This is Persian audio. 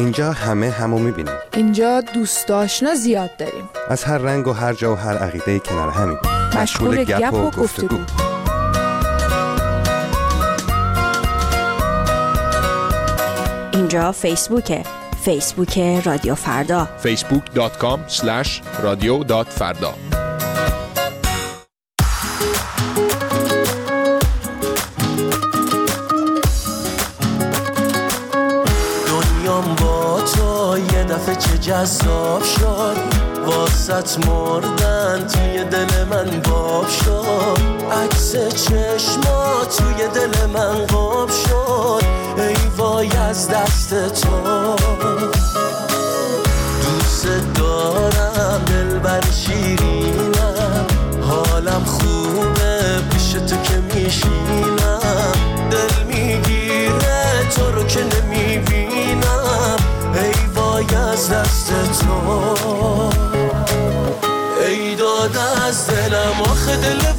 اینجا همه همو میبینیم. اینجا دوست آشنا زیاد داریم. از هر رنگ و هر جا و هر عقیده کنار همین. مشغول گپ و گفتگو. اینجا فیسبوک رادیو فردا. facebook.com/radio.farda. دنیام با تو یه دفعه چه جذاب شد، واسط مردن توی دل من باب شد، عکس چشما توی دل من قاب شد، ای وای از دست تو. دوست دارم دلبر شیرینم، حالم خوبه پیش تو که میشینم، دل میگیره تو رو که نمیبینم، ای وای از دست تو. ای داد از دلم آخه دل